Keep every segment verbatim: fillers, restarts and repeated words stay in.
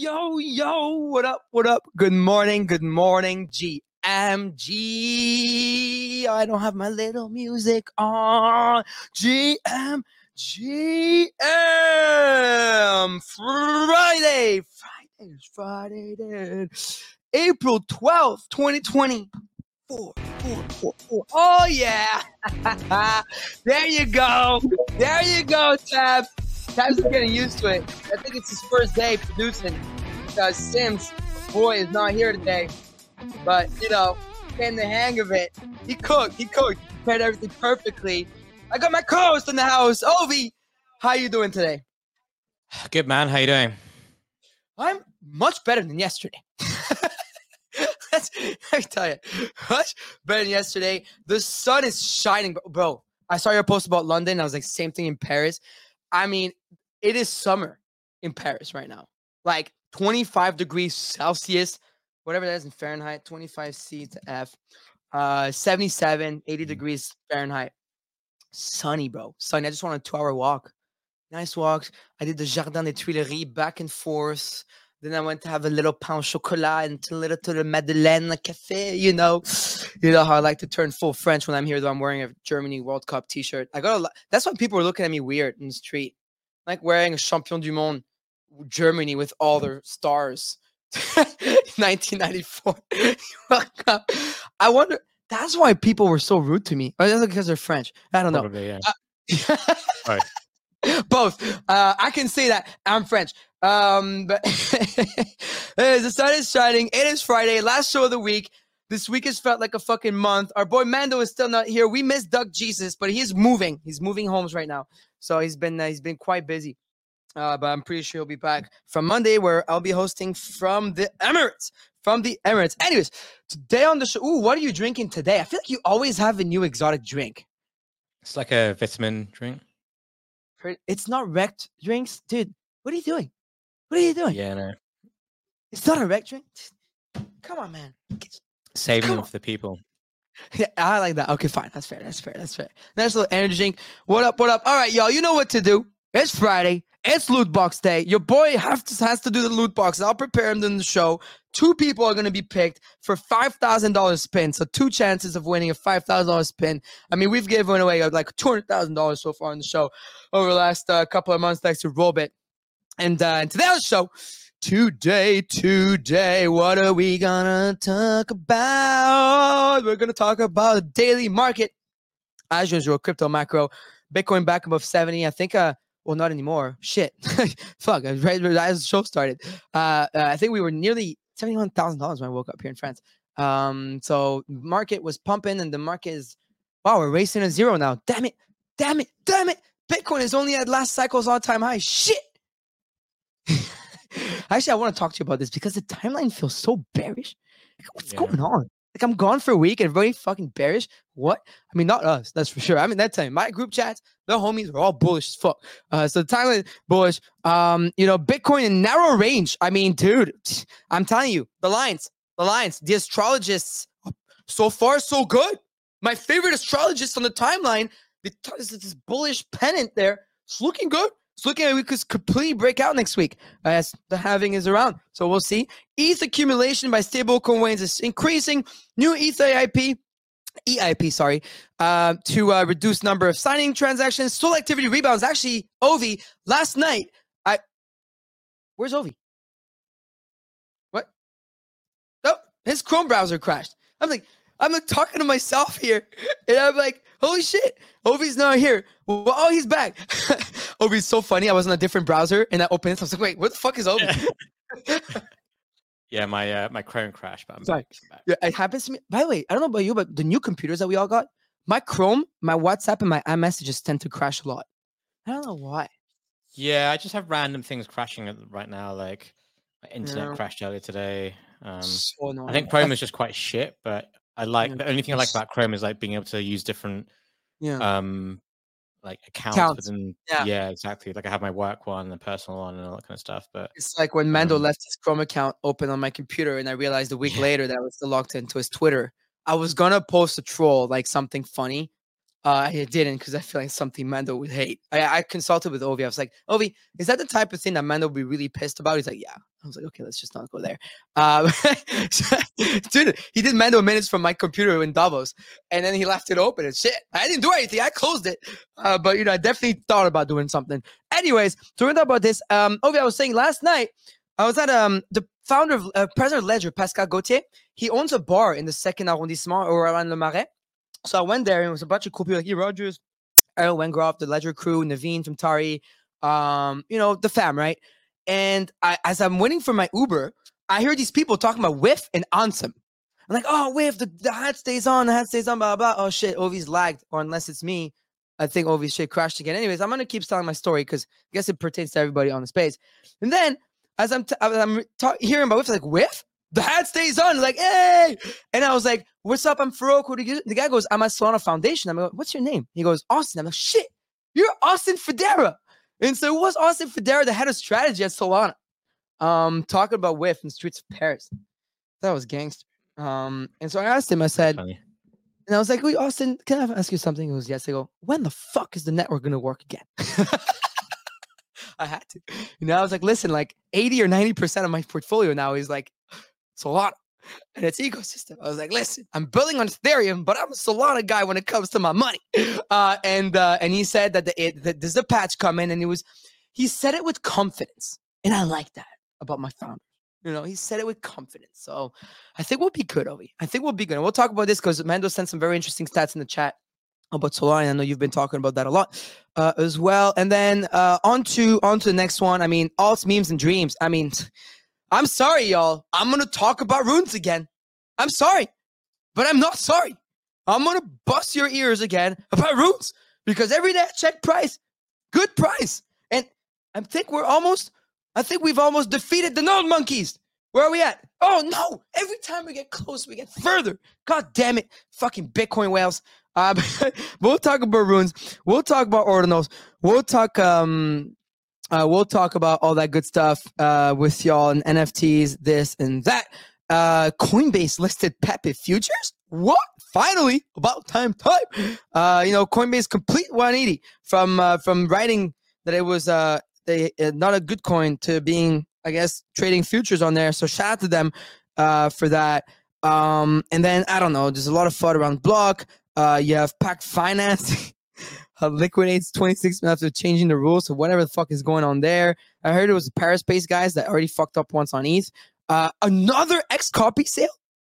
yo, yo, what up, what up? Good morning, good morning, G M G. I don't have my little music on. G M G M. Friday, Friday, Friday, then. April twelfth, twenty twenty. Four, four, four, four. Oh, yeah. There you go. There you go, Tab. Tab's getting used to it. I think it's his first day producing because Sims, boy, is not here today. But, you know, getting the hang of it. He cooked. He cooked. He prepared everything perfectly. I got my co-host in the house. Ovi, how you doing today? Good, man. How you doing? I'm much better than yesterday. Let's, let me tell you, much better than yesterday. The sun is shining, bro. I saw your post about London. I was like, same thing in Paris. I mean, it is summer in Paris right now. Like twenty-five degrees Celsius, whatever that is in Fahrenheit, twenty-five C to F, uh, seventy-seven, eighty degrees Fahrenheit. Sunny, bro. Sunny. I just want a two-hour walk. Nice walks. I did the Jardin des Tuileries back and forth. Then I went to have a little pain au chocolat and a little to the Madeleine Cafe, you know. You know how I like to turn full French when I'm here, though I'm wearing a Germany World Cup t-shirt. I got a lot. That's why people are looking at me weird in the street. Like wearing a Champion du Monde Germany with all their stars. nineteen ninety-four. I wonder, that's why people were so rude to me. Or is it because they're French? I don't know. Probably, yeah. Uh, Right. Both. Uh, I can say that. I'm French. Um, but the sun is shining. It is Friday. Last show of the week. This week has felt like a fucking month. Our boy Mando is still not here. We miss Doug Jesus, but he's moving. He's moving homes right now. So he's been uh, he's been quite busy. Uh, but I'm pretty sure he'll be back from Monday, where I'll be hosting from the Emirates. From the Emirates. Anyways, today on the show. Ooh, what are you drinking today? I feel like you always have a new exotic drink. It's like a vitamin drink. It's not wrecked drinks, dude. What are you doing? What are you doing? Yeah, no. It's not a wrecked drink. Come on, man. Saving Come them for the people. Yeah, I like that. Okay, fine. That's fair. That's fair. That's fair. Nice little energy drink. What up? What up? All right, y'all. You know what to do. It's Friday. It's loot box day. Your boy have to, has to do the loot box. I'll prepare him in the show. Two people are going to be picked for five thousand dollars spin. So two chances of winning a five thousand dollars spin. I mean, we've given away like two hundred thousand dollars so far on the show over the last uh, couple of months thanks to Robit. And, uh, and today on the show, today, today, what are we going to talk about? We're going to talk about the daily market. As usual, crypto macro. Bitcoin back above seventy. I think... uh. Well, not anymore. Shit. Fuck. Right, right as the show started. Uh, uh, I think we were nearly seventy-one thousand dollars when I woke up here in France. Um, so market was pumping and the market is, wow, we're racing to zero now. Damn it. Damn it. Damn it. Bitcoin is only at last cycle's all-time high. Shit. Actually, I want to talk to you about this because the timeline feels so bearish. What's yeah. going on? Like, I'm gone for a week and everybody fucking bearish. What? I mean, not us, that's for sure. I mean, that time, my group chats, the homies are all bullish as fuck. Uh, so the timeline bullish. Um, you know, Bitcoin in narrow range. I mean, dude, I'm telling you, the lines, the lines, the astrologists, so far, so good. My favorite astrologist on the timeline, this, this bullish pennant there, it's looking good. It's looking like we could completely break out next week as the halving is around. So we'll see. E T H accumulation by stablecoins is increasing. New E T H E I P, E I P, sorry, uh, to uh, reduce number of signing transactions. Soul activity rebounds. Actually, Ovi, last night, I, where's Ovi? What? Oh, his Chrome browser crashed. I'm like, I'm like talking to myself here, and I'm like, holy shit, Ovi's not here. Well, oh, he's back. Ovi's so funny. I was on a different browser, and I opened it. I was like, wait, what the fuck is Ovi? Yeah, my uh, my Chrome crashed, but I'm Sorry. back. I'm back. Yeah, it happens to me. By the way, I don't know about you, but the new computers that we all got, my Chrome, my WhatsApp, and my iMessages tend to crash a lot. I don't know why. Yeah, I just have random things crashing right now. Like my internet Yeah. crashed earlier today. Um, So annoying. I think Chrome is just quite shit, but I like Yeah. the only thing I like about Chrome is like being able to use different Yeah. um like accounts, Accounts. within. Yeah. Yeah, exactly. Like I have my work one, the personal one, and all that kind of stuff. But It's like when Mando Um, left his Chrome account open on my computer, and I realized a week later that I was still logged into his Twitter. I was gonna post a troll, like something funny, Uh, I didn't because I feel like something Mando would hate. I, I consulted with Ovi. I was like, Ovi, is that the type of thing that Mando would be really pissed about? He's like, yeah. I was like, okay, let's just not go there. Um, dude, he did Mando minutes from my computer in Davos, and then he left it open and shit. I didn't do anything. I closed it. Uh, but, you know, I definitely thought about doing something. Anyways, so we're talking about this. Um, Ovi, I was saying last night, I was at um the founder of uh, President of Ledger, Pascal Gauthier. He owns a bar in the second arrondissement or around Le Marais. So I went there and it was a bunch of cool people like E. Rogers, Errol Wengroff, the Ledger crew, Naveen from Tari, um, you know, the fam, right? And I, as I'm waiting for my Uber, I hear these people talking about Whiff and Ansem. I'm like, oh, Whiff, the, the hat stays on, the hat stays on, blah, blah, blah. Oh, shit, Ovi's lagged. Or unless it's me, I think Ovi's shit crashed again. Anyways, I'm going to keep telling my story because I guess it pertains to everybody on the space. And then as I'm, t- as I'm ta- hearing about Whiff, like, Whiff? The hat stays on, like, hey! And I was like, what's up? I'm Farouk. The guy goes, I'm at Solana Foundation. I'm like, what's your name? He goes, Austin. I'm like, shit, you're Austin Federa. And so it was Austin Federa, the head of strategy at Solana, um, talking about Whiff in the streets of Paris. That was gangster. Um, and so I asked him, I said, and I was like, wait, Austin, can I ask you something? He goes, yes. I go, when the fuck is the network going to work again? I had to. You know, I was like, listen, like eighty or ninety percent of my portfolio now is like Solana and its ecosystem. I was like, listen, I'm building on Ethereum, but I'm a Solana guy when it comes to my money. Uh, and uh, and he said that, the, it, that there's a patch coming, and it was, he said it with confidence. And I like that about my founder. You know, he said it with confidence. So I think we'll be good, Ovi. I think we'll be good. And we'll talk about this because Mando sent some very interesting stats in the chat about Solana. I know you've been talking about that a lot uh, as well. And then uh, on, to, on to the next one. I mean, alts, memes, and dreams. I mean, I'm sorry, y'all. I'm going to talk about runes again. I'm sorry, but I'm not sorry. I'm going to bust your ears again about runes because every day I check price, good price. And I think we're almost, I think we've almost defeated the node monkeys. Where are we at? Oh, no. Every time we get close, we get further. God damn it. Fucking Bitcoin whales. Uh, we'll talk about runes. We'll talk about ordinals. We'll talk, um, uh, we'll talk about all that good stuff uh, with y'all and N F Ts, this and that. Uh, Coinbase listed Pepe futures. What? Finally, about time, time. Uh, you know, Coinbase complete one eighty from uh, from writing that it was uh, they, uh, not a good coin to being, I guess, trading futures on there. So shout out to them uh, for that. Um, and then, I don't know, there's a lot of FUD around Block. Uh, you have Pact Finance liquidates twenty-six minutes after changing the rules. So whatever the fuck is going on there. I heard it was the Paris-based guys that already fucked up once on E T H. Uh, another X-copy sale.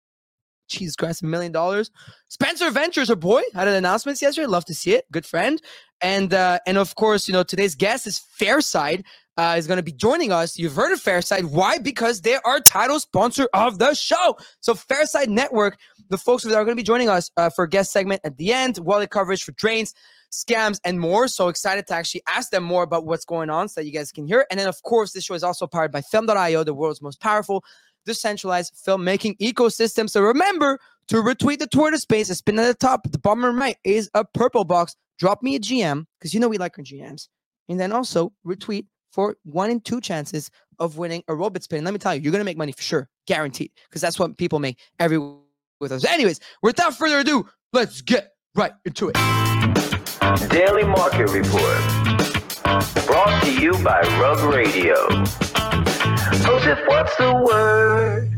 Jesus Christ, a million dollars. Spencer Ventures, our boy, had an announcement yesterday. Love to see it. Good friend. And uh, and of course, you know, today's guest is Fairside. Uh, is going to be joining us. You've heard of Fairside. Why? Because they are title sponsor of the show. So Fairside Network, the folks that are going to be joining us uh, for a guest segment at the end, wallet coverage for drains, scams, and more. So excited to actually ask them more about what's going on so that you guys can hear. And then, of course, this show is also powered by Film dot io, the world's most powerful decentralized filmmaking ecosystem. So remember to retweet the Twitter space. A spin at the top. At the bottom right is a purple box. Drop me a G M because you know we like our G Ms. And then also retweet for one in two chances of winning a Robit spin. Let me tell you, you're going to make money for sure. Guaranteed. Because that's what people make every week with us. Anyways, without further ado, let's get right into it. Daily Market Report. Brought to you by Rug Radio. Joseph, what's the word?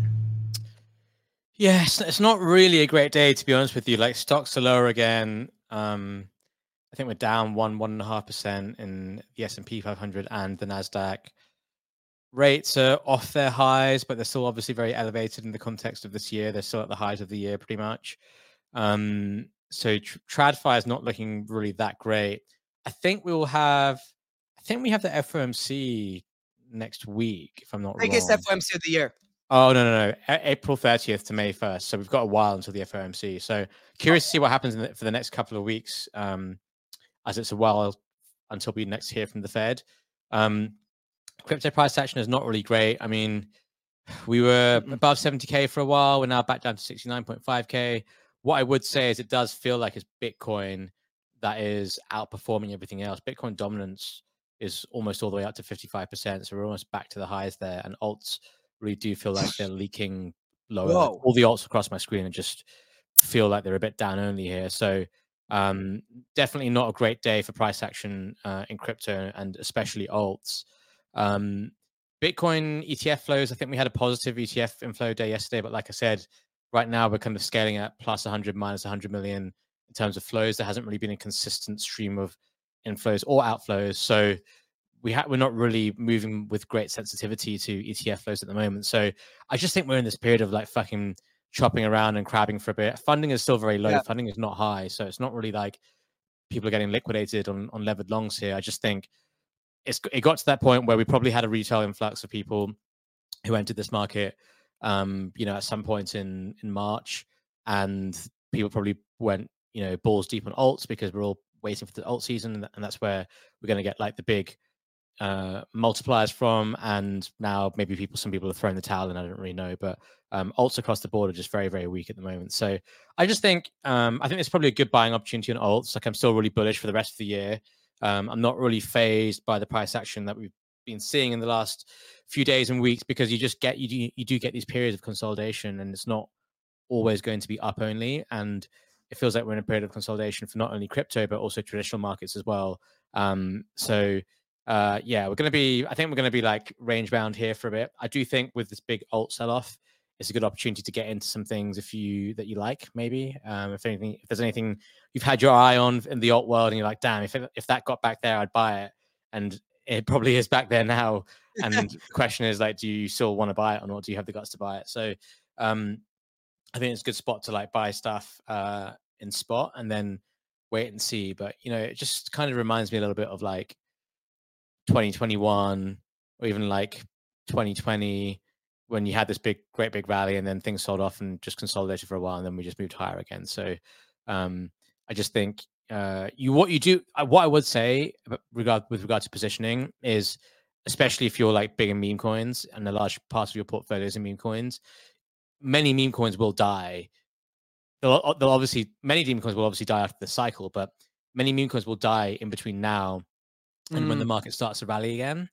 Yes, it's not really a great day, to be honest with you. Like, stocks are lower again. Um, I think we're down one, one and a half percent in the S and P five hundred and the Nasdaq. Rates are off their highs, but they're still obviously very elevated in the context of this year. They're still at the highs of the year, pretty much. Um, so tr- TradFi is not looking really that great. I think we will have. I think we have the F O M C next week, if I'm not wrong. Biggest F O M C of the year. Oh, no, no, no. A- April thirtieth to May first. So we've got a while until the F O M C. So curious to see what happens in the, for the next couple of weeks, um, as it's a while until we next hear from the Fed. Um, crypto price action is not really great. I mean, we were above seventy K for a while. We're now back down to sixty-nine point five K. What I would say is it does feel like it's Bitcoin that is outperforming everything else. Bitcoin dominance is almost all the way up to fifty-five percent. So we're almost back to the highs there. And alts really do feel like they're leaking lower. Like all the alts across my screen and just feel like they're a bit down only here. So Um, definitely not a great day for price action uh, in crypto and especially alts. Um, Bitcoin E T F flows, I think we had a positive E T F inflow day yesterday, but like I said, right now we're kind of scaling at plus one hundred, minus one hundred million in terms of flows. There hasn't really been a consistent stream of inflows or outflows. So we ha- we're not really moving with great sensitivity to E T F flows at the moment. So I just think we're in this period of like fucking chopping around and crabbing for a bit. Funding is still very low. Yeah. Funding is not high. So it's not really like people are getting liquidated on, on levered longs here. I just think it's it got to that point where we probably had a retail influx of people who entered this market, um, you know, at some point in, in March, and people probably went, you know, balls deep on alts because we're all waiting for the alt season. And that's where we're going to get like the big uh multipliers from, and now maybe people some people have thrown the towel in. I don't really know, but um alts across the board are just very very weak at the moment. So I just think um I think it's probably a good buying opportunity on alts. Like I'm still really bullish for the rest of the year. um I'm not really phased by the price action that we've been seeing in the last few days and weeks, because you just get you do, you do get these periods of consolidation, and it's not always going to be up only, and it feels like we're in a period of consolidation for not only crypto but also traditional markets as well. um so Uh, yeah, we're going to be, I think we're going to be like range bound here for a bit. I do think with this big alt sell off, it's a good opportunity to get into some things if you, that you like, maybe. Um, if anything, if there's anything you've had your eye on in the alt world and you're like, damn, if, it, if that got back there, I'd buy it. And it probably is back there now. And the question is like, do you still want to buy it or not? Do you have the guts to buy it? So, um, I think it's a good spot to like buy stuff, uh, in spot and then wait and see. But, you know, it just kind of reminds me a little bit of like twenty twenty-one or even like twenty twenty, when you had this big, great big rally and then things sold off and just consolidated for a while, and then we just moved higher again. So um, I just think uh, you what you do, what I would say regard with regard to positioning is, especially if you're like big in meme coins and a large part of your portfolio is in meme coins, many meme coins will die. They'll, they'll obviously, many meme coins will obviously die after the cycle, but many meme coins will die in between now and mm. when the market starts to rally again.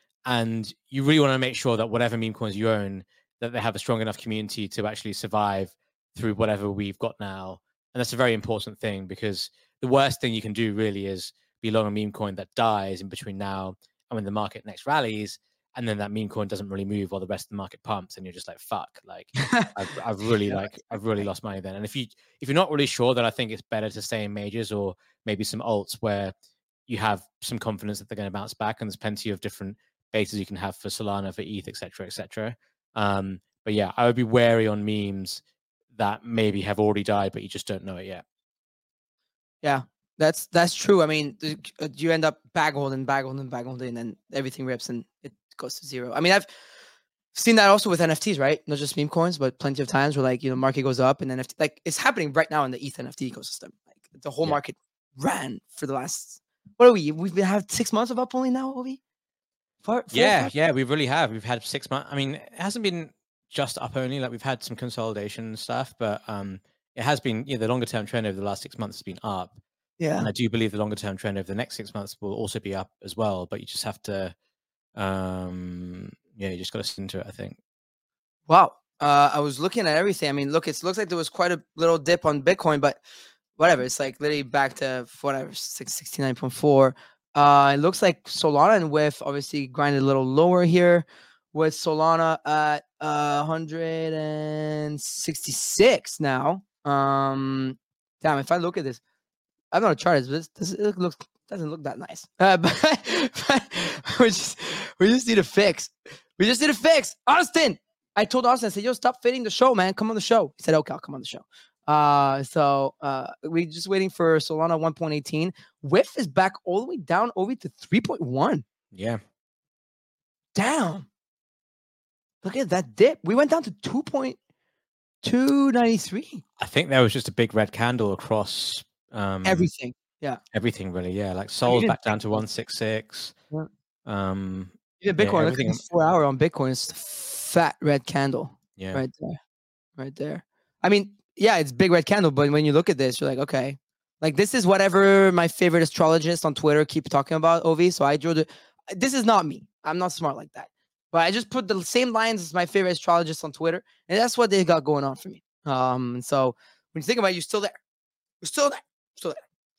And you really want to make sure that whatever meme coins you own, that they have a strong enough community to actually survive through whatever we've got now. And that's a very important thing, because the worst thing you can do really is be long a meme coin that dies in between now and when the market next rallies, and then that meme coin doesn't really move while the rest of the market pumps, and you're just like, fuck, like I've, I've really yeah, like I've really lost money then. And if you if you're not really sure, then I think it's better to stay in majors or maybe some alts where you have some confidence that they're going to bounce back, and there's plenty of different betas you can have for Solana, for E T H, et cetera, et cetera. Um, but yeah, I would be wary on memes that maybe have already died, but you just don't know it yet. Yeah, that's that's true. I mean, you end up bag holding, bag holding, bag holding, and then everything rips and it goes to zero. I mean, I've seen that also with N F Ts, right? Not just meme coins, but plenty of times where like, you know, market goes up and N F T, like it's happening right now in the E T H N F T ecosystem. Like the whole yeah. market ran for the last, what are we? We've been have six months of up only now, Ovi? Four, four, yeah, five? yeah, we really have. We've had six months. I mean, it hasn't been just up only. Like we've had some consolidation and stuff, but um, it has been. You know, the longer term trend over the last six months has been up. Yeah, and I do believe the longer term trend over the next six months will also be up as well. But you just have to, um, yeah, you just got to sit into it, I think. Wow, uh, I was looking at everything. I mean, look, it looks like there was quite a little dip on Bitcoin, but whatever. It's like literally back to whatever six sixty nine point four. Uh, it looks like Solana and W I F obviously grinded a little lower here, with Solana at uh, one hundred sixty-six now. Um, damn, if I look at this, I don't know the chart is, but this, this it looks doesn't look that nice. Uh, but, but we just we just need a fix. We just need a fix. Austin, I told Austin, I said, "Yo, stop fading the show, man. Come on the show." He said, "Okay, I'll come on the show." Uh, so uh, we're just waiting for Solana one point one eight. W I F is back all the way down over to three point one. Yeah. Damn. Look at that dip. We went down to two point two nine three. I think there was just a big red candle across um, everything. Yeah. Everything really. Yeah. Like Sol's back down to one sixty-six. Yeah. Um, Even Bitcoin, yeah, everything... four hour on Bitcoin is fat red candle. Yeah. Right there. Right there. I mean, yeah, it's big red candle, but when you look at this, you're like, okay, like this is whatever my favorite astrologist on Twitter keep talking about, O V. So I drew the, this is not me. I'm not smart like that. But I just put the same lines as my favorite astrologist on Twitter, and that's what they got going on for me. Um, and so when you think about it, you're still there. You're still there. Still there.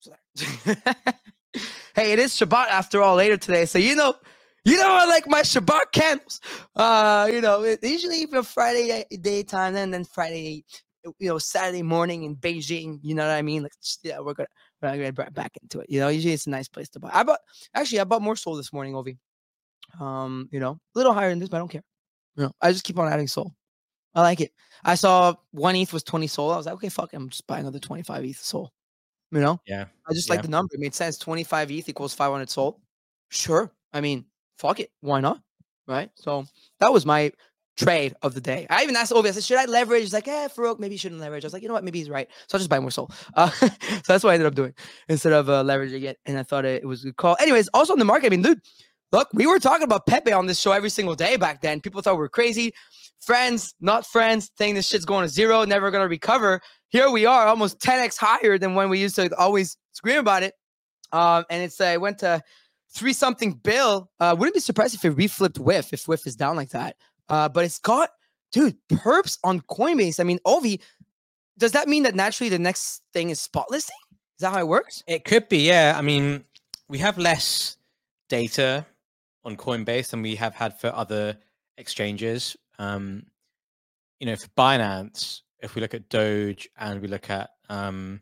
Hey, it is Shabbat after all later today, so you know, you know I like my Shabbat candles. Uh, you know, it, usually even Friday daytime and then Friday, you know, Saturday morning in Beijing. You know what I mean? Like, just, yeah, we're gonna we're gonna get back into it. You know, usually it's a nice place to buy. I bought actually I bought more Sol this morning, Ovi. Um, you know, a little higher than this, but I don't care. You know, I just keep on adding Sol. I like it. I saw one E T H was twenty Sol. I was like, okay, fuck it. I'm just buying another twenty-five E T H Sol. You know? Yeah. I just yeah. like the number. It made sense. twenty-five E T H equals five hundred Sol. Sure. I mean, fuck it. Why not? Right? So that was my trade of the day. I even asked Ovi, I said, should I leverage? He's like, eh, Farouk, maybe you shouldn't leverage. I was like, you know what? Maybe he's right. So I'll just buy more Sol. Uh, so that's what I ended up doing instead of uh, leveraging it. And I thought it, it was a good call. Anyways, also on the market, I mean, dude, look, we were talking about Pepe on this show every single day back then. People thought we were crazy. Friends, not friends, saying this shit's going to zero, never going to recover. Here we are, almost ten x higher than when we used to always scream about it. Um, and it's uh, it went to three something bill. Uh, wouldn't be surprised if it reflipped W I F, if W I F is down like that. Uh, but it's got, dude, perps on Coinbase. I mean, Ovi, does that mean that naturally the next thing is spot listing? Is that how it works? It could be, yeah. I mean, we have less data on Coinbase than we have had for other exchanges. Um, you know, for Binance, if we look at Doge and we look at um,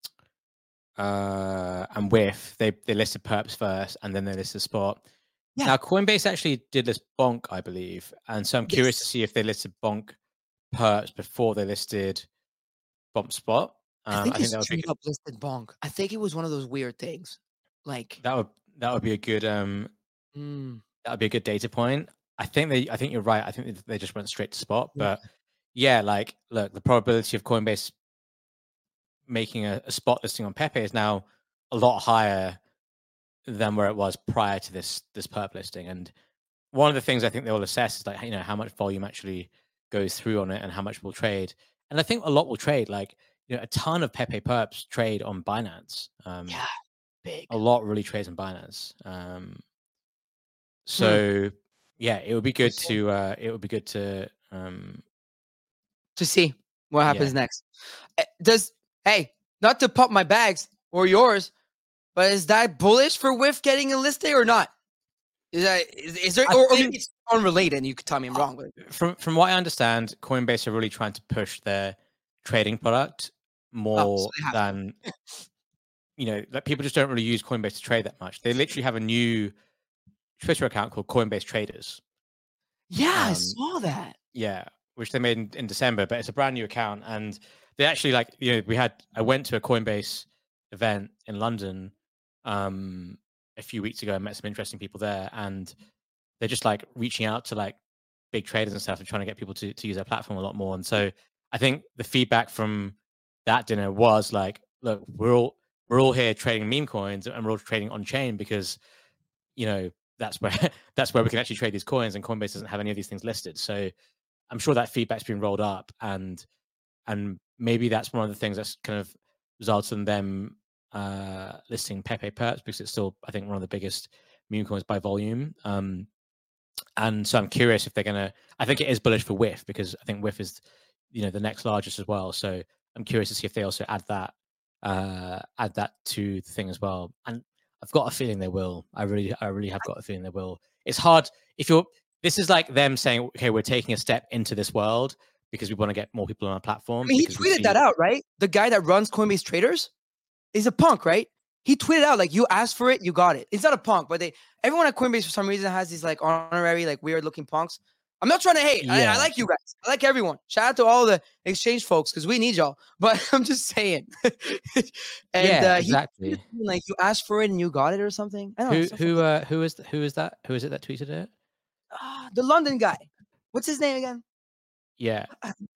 uh, and W I F, they they listed perps first and then they listed spot. Yeah. Now, Coinbase actually did list bonk, I believe, and so I'm curious yes. to see if they listed bonk perps before they listed bump spot. Um, I think, I think that would be up listed bonk. I think it was one of those weird things. Like that would that would be a good um mm. that would be a good data point. I think they I think you're right. I think they just went straight to spot. But yeah, like look, the probability of Coinbase making a, a spot listing on Pepe is now a lot higher than where it was prior to this this perp listing. And one of the things I think they will assess is like, you know, how much volume actually goes through on it and how much will trade. And I think a lot will trade. Like, you know, a ton of Pepe perps trade on Binance. Um, yeah, big. A lot really trades on Binance. Um, so hmm. yeah, it would be good to uh, it would be good to um, to see what happens yeah. next. Does hey, not to pump my bags or yours, but is that bullish for W I F getting a listing or not? Is that is, is there or, or maybe it's unrelated? And you could tell me I'm wrong. But from from what I understand, Coinbase are really trying to push their trading product more oh, so than you know. Like people just don't really use Coinbase to trade that much. They literally have a new Twitter account called Coinbase Traders. Yeah, um, I saw that. Yeah, which they made in, in December, but it's a brand new account, and they actually like you know we had I went to a Coinbase event in London um a few weeks ago and met some interesting people there, and they're just like reaching out to like big traders and stuff and trying to get people to, to use their platform a lot more. And so I think the feedback from that dinner was like, look, we're all we're all here trading meme coins and we're all trading on chain because you know that's where that's where we can actually trade these coins, and Coinbase doesn't have any of these things listed. So I'm sure that feedback's been rolled up, and and maybe that's one of the things that's kind of resulted in them uh listing Pepe perps, because it's still I think one of the biggest meme coins by volume. Um and so I'm curious if they're gonna I think it is bullish for W I F, because I think W I F is you know the next largest as well. So I'm curious to see if they also add that uh add that to the thing as well. And I've got a feeling they will. I really I really have got a feeling they will. It's hard if you're this is like them saying, okay, we're taking a step into this world because we want to get more people on our platform. I mean, he tweeted see... that out, right? The guy that runs Coinbase Traders, he's a punk, right? He tweeted out like, "You asked for it, you got it." It's not a punk, but they everyone at Coinbase for some reason has these like honorary, like weird looking punks. I'm not trying to hate. Yeah. I, I like you guys. I like everyone. Shout out to all the exchange folks because we need y'all. But I'm just saying. and yeah, uh, exactly. He, like you asked for it and you got it or something. I don't who know, who uh, who is th- who is that? Who is it that tweeted it? Uh, the London guy. What's his name again? Yeah.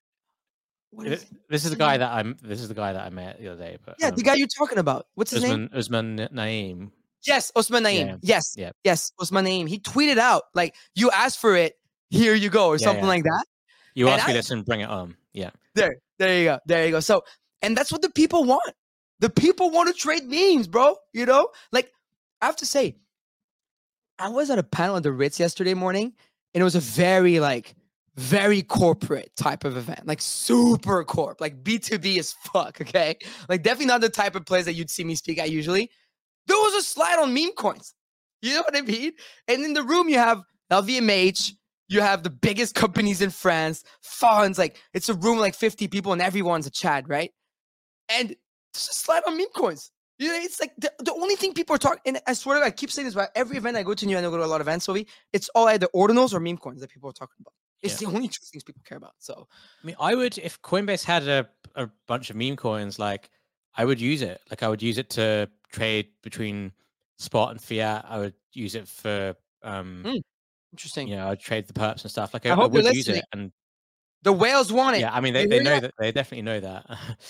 What is this is the guy that I'm. This is the guy that I met the other day. But yeah, um, the guy you're talking about. What's his Usman, name? Usman Naeem. Yes, Usman Naeem. Yeah. Yes, yeah. yes, Usman Naeem. He tweeted out like, "You asked for it, here you go," or yeah, something yeah. like that. You asked me, listen, bring it on. Yeah. There, there you go, there you go. So, and that's what the people want. The people want to trade memes, bro. You know, like I have to say, I was at a panel at the Ritz yesterday morning, and it was a very like. very corporate type of event, like super corp, like B two B as fuck, okay? Like definitely not the type of place that you'd see me speak at usually. There was a slide on meme coins. You know what I mean? And in the room you have L V M H, you have the biggest companies in France, funds, like it's a room like fifty people and everyone's a Chad, right? And there's a slide on meme coins. You know, it's like the, the only thing people are talking, and I swear to God, I keep saying this about every event I go to, and I go to a lot of events, Sophie, it's all either ordinals or meme coins that people are talking about. It's yeah. the only two things people care about. So, I mean, I would, if Coinbase had a, a bunch of meme coins, like I would use it. Like I would use it to trade between spot and fiat. I would use it for, um, mm, interesting. You know, I'd trade the perps and stuff. Like I, I, I hope would you're use listening. it. And the whales want it. Yeah, I mean, they, they know that? that. They definitely know that.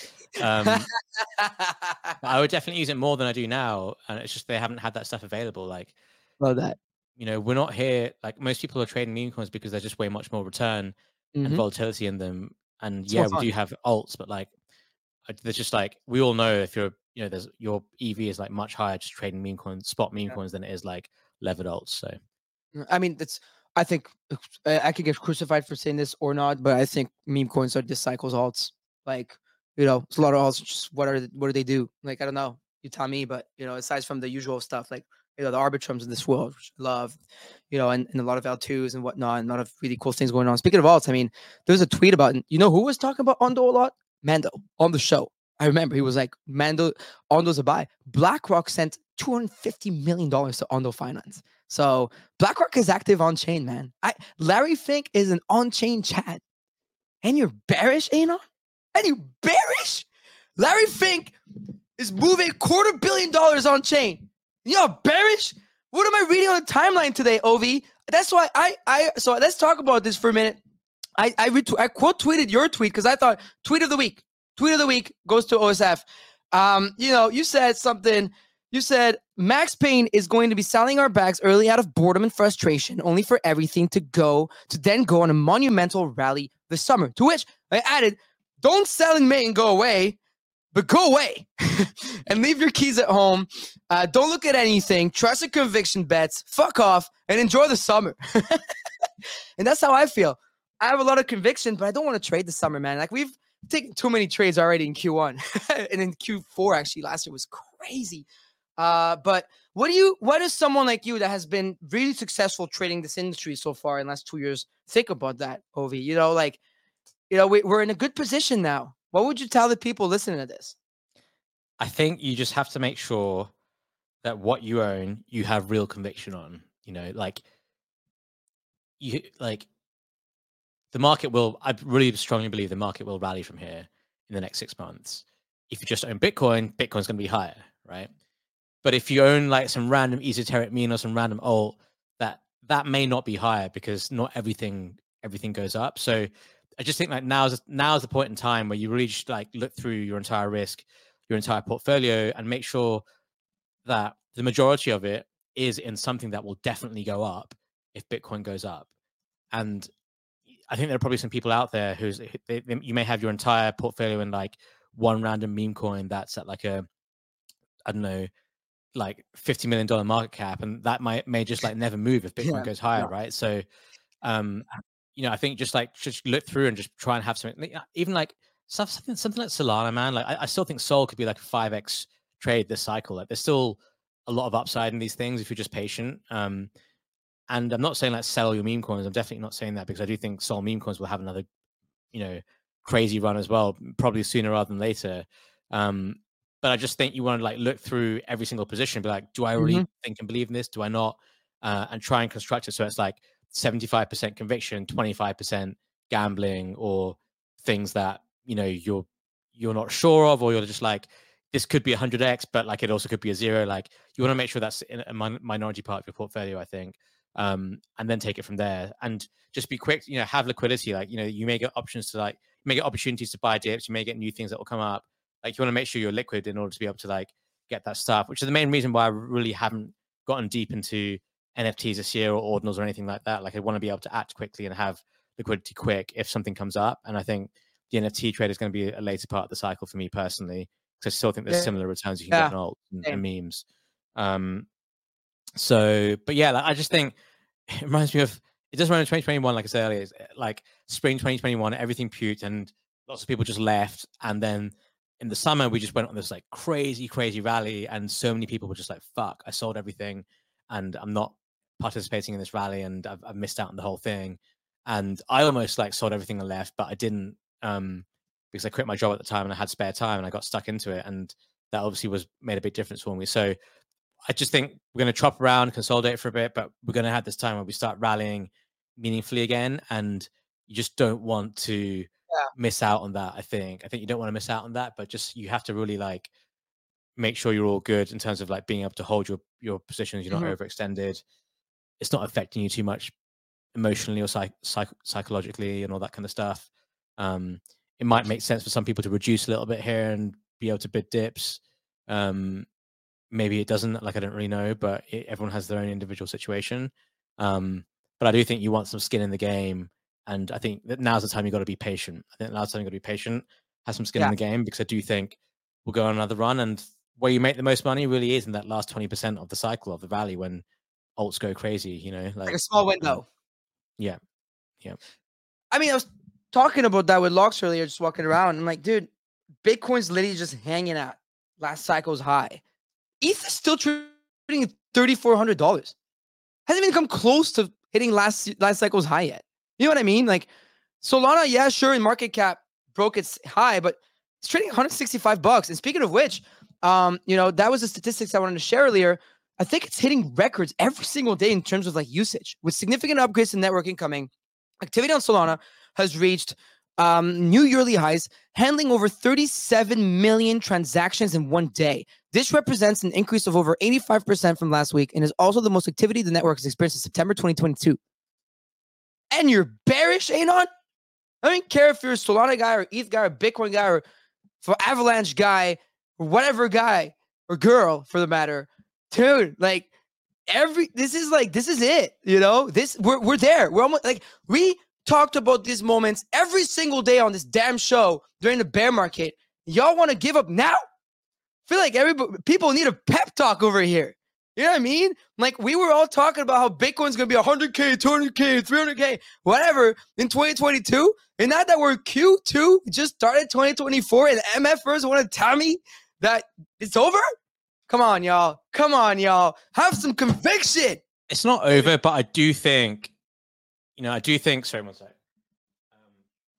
um, I would definitely use it more than I do now. And it's just they haven't had that stuff available. Like, love that. You know, we're not here. Like most people are trading meme coins because there's just way much more return mm-hmm. and volatility in them. And it's yeah, we do have alts, but like, there's just like we all know if you're, you know, there's your E V is like much higher just trading meme coins, spot meme yeah. coins than it is like levered alts. So, I mean, that's. I think I could get crucified for saying this or not, but I think meme coins are this cycle's alts. Like, you know, it's a lot of alts. Just what are what do they do? Like, I don't know. You tell me. But you know, aside from the usual stuff, like you know, the arbitrums in this world, which I love, you know, and, and a lot of L twos and whatnot, and a lot of really cool things going on. Speaking of alts, I mean, there's a tweet about, you know, who was talking about Ondo a lot? Mando on the show. I remember he was like, Mando, Ondo's a buy. BlackRock sent two hundred fifty million dollars to Ondo Finance. So BlackRock is active on chain, man. I Larry Fink is an on-chain Chad. And you're bearish, Anon? And you bearish? Larry Fink is moving a quarter billion dollars on chain. You're bearish? What am I reading on the timeline today, O V? That's why I I so let's talk about this for a minute. I I, retweet, I quote tweeted your tweet because I thought tweet of the week. Tweet of the week goes to O S F. Um, you know, you said something. You said Max Payne is going to be selling our bags early out of boredom and frustration, only for everything to go to then go on a monumental rally this summer. To which I added, don't sell in May and go away, but go away and leave your keys at home. Uh, don't look at anything. Trust your conviction bets. Fuck off and enjoy the summer. And that's how I feel. I have a lot of conviction, but I don't want to trade the summer, man. Like we've taken too many trades already in Q one and in Q four. Actually, last year was crazy. Uh, but what do you, what does someone like you that has been really successful trading this industry so far in the last two years think about that, Ovi? You know, like, you know, we, we're in a good position now. What would you tell the people listening to this? I think you just have to make sure that what you own, you have real conviction on, you know, like you, like the market will, I really strongly believe the market will rally from here in the next six months. If you just own Bitcoin, Bitcoin's going to be higher, right? But if you own like some random esoteric meme or some random alt, that that may not be higher because not everything everything goes up. So I just think like now's now's the point in time where you really just like look through your entire risk, your entire portfolio, and make sure that the majority of it is in something that will definitely go up if Bitcoin goes up. And I think there are probably some people out there who's they, they, you may have your entire portfolio in like one random meme coin that's at like a I don't know. like fifty million dollars market cap, and that might may just like never move if Bitcoin yeah, goes higher, yeah. right? So, um, you know, I think just like just look through and just try and have something, even like stuff, something, something like Solana, man. Like I, I still think Sol could be like a five X trade this cycle. Like there's still a lot of upside in these things if you're just patient. Um, and I'm not saying like sell your meme coins. I'm definitely not saying that because I do think Sol meme coins will have another, you know, crazy run as well, probably sooner rather than later. Um, But I just think you want to like look through every single position and be like, do I really mm-hmm. think and believe in this? Do I not? Uh, and try and construct it so it's like seventy-five percent conviction, twenty-five percent gambling, or things that, you know, you're you're not sure of, or you're just like, this could be one hundred X, but like it also could be a zero. Like you want to make sure that's in a min- minority part of your portfolio, I think, um, and then take it from there. And just be quick, you know, have liquidity. Like, you know, you may get options to like, you may get opportunities to buy dips, you may get new things that will come up. Like you want to make sure you're liquid in order to be able to like get that stuff, which is the main reason why I really haven't gotten deep into N F Ts this year or ordinals or anything like that. Like I want to be able to act quickly and have liquidity quick if something comes up. And I think the N F T trade is going to be a later part of the cycle for me personally, because I still think there's yeah. similar returns you can yeah. get in alt and, and memes. Um, so, but yeah, like, I just think it reminds me of it does run in twenty twenty-one, like I said earlier, it's like spring twenty twenty-one, everything puked and lots of people just left. And then in the summer, we just went on this like crazy, crazy rally. And so many people were just like, fuck, I sold everything and I'm not participating in this rally and I've, I've missed out on the whole thing. And I almost like sold everything and left, but I didn't um, because I quit my job at the time and I had spare time and I got stuck into it. And that obviously was made a big difference for me. So I just think we're going to chop around, consolidate for a bit, but we're going to have this time where we start rallying meaningfully again. And you just don't want to yeah. miss out on that. I think, I think you don't want to miss out on that, but just, you have to really like make sure you're all good in terms of like being able to hold your, your positions. You're not mm-hmm. overextended. It's not affecting you too much emotionally or psych, psych, psychologically and all that kind of stuff. Um, it might make sense for some people to reduce a little bit here and be able to bid dips. Um, maybe it doesn't, like, I don't really know, but it, everyone has their own individual situation. Um, but I do think you want some skin in the game. And I think that now's the time you've got to be patient. I think now's the time you've got to be patient, have some skin yeah. in the game, because I do think we'll go on another run. And where you make the most money really is in that last twenty percent of the cycle of the rally when alts go crazy, you know, like, like a small window. Um, yeah. Yeah. I mean, I was talking about that with Locks earlier, just walking around. I'm like, dude, Bitcoin's literally just hanging out last cycle's high. E T H is still trading at three thousand four hundred dollars. Hasn't even come close to hitting last last cycle's high yet. You know what I mean? Like Solana, yeah, sure, in market cap broke its high, but it's trading one hundred sixty-five bucks. And speaking of which, um, you know, that was the statistics I wanted to share earlier. I think it's hitting records every single day in terms of like usage, with significant upgrades to networking coming. Activity on Solana has reached um, new yearly highs, handling over thirty-seven million transactions in one day. This represents an increase of over eighty-five percent from last week and is also the most activity the network has experienced in September twenty twenty-two. And you're bearish, Anon? I don't care if you're a Solana guy or E T H guy or Bitcoin guy or for Avalanche guy or whatever guy or girl for the matter. Dude, like every, this is like, this is it, you know, this, we're, we're there. We're almost like, we talked about these moments every single day on this damn show during the bear market. Y'all want to give up now? I feel like everybody, people need a pep talk over here. You know what I mean? Like we were all talking about how Bitcoin's going to be one hundred K, two hundred K, three hundred K, whatever in twenty twenty-two. And now that we're Q two, just started twenty twenty-four, and M F Ers want to tell me that it's over? Come on, y'all. Come on, y'all. Have some conviction. It's not over, but I do think, you know, I do think, sorry, one second. Um,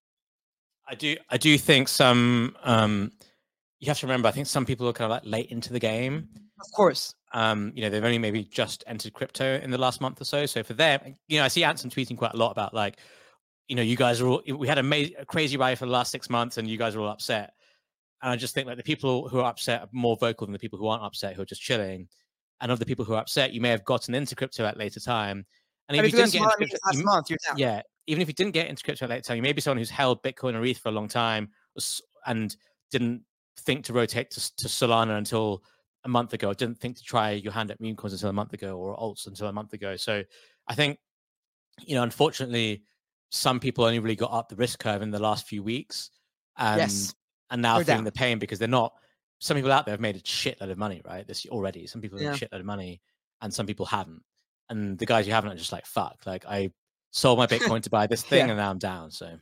I do, I do think some, um, you have to remember, I think some people are kind of like late into the game. Of course. Um, you know, they've only maybe just entered crypto in the last month or so. So for them, you know, I see Anson tweeting quite a lot about like, you know, you guys are all, we had a, ma- a crazy ride for the last six months and you guys are all upset. And I just think like the people who are upset are more vocal than the people who aren't upset, who are just chilling. And of the people who are upset, you may have gotten into crypto at a later time. And if, if you didn't get into crypto, last you, month, you're down. Yeah, even if you didn't get into crypto at a later time, you may be someone who's held Bitcoin or E T H for a long time and didn't think to rotate to, to Solana until a month ago, didn't think to try your hand at meme coins until a month ago, or alts until a month ago. So I think, you know, unfortunately, some people only really got up the risk curve in the last few weeks. And, yes. and now We're feeling down. the pain because they're not, some people out there have made a shitload of money, right? This already, some people have yeah. made a shitload of money and some people haven't. And the guys who haven't are just like, fuck, like I sold my Bitcoin to buy this thing yeah. and now I'm down. So.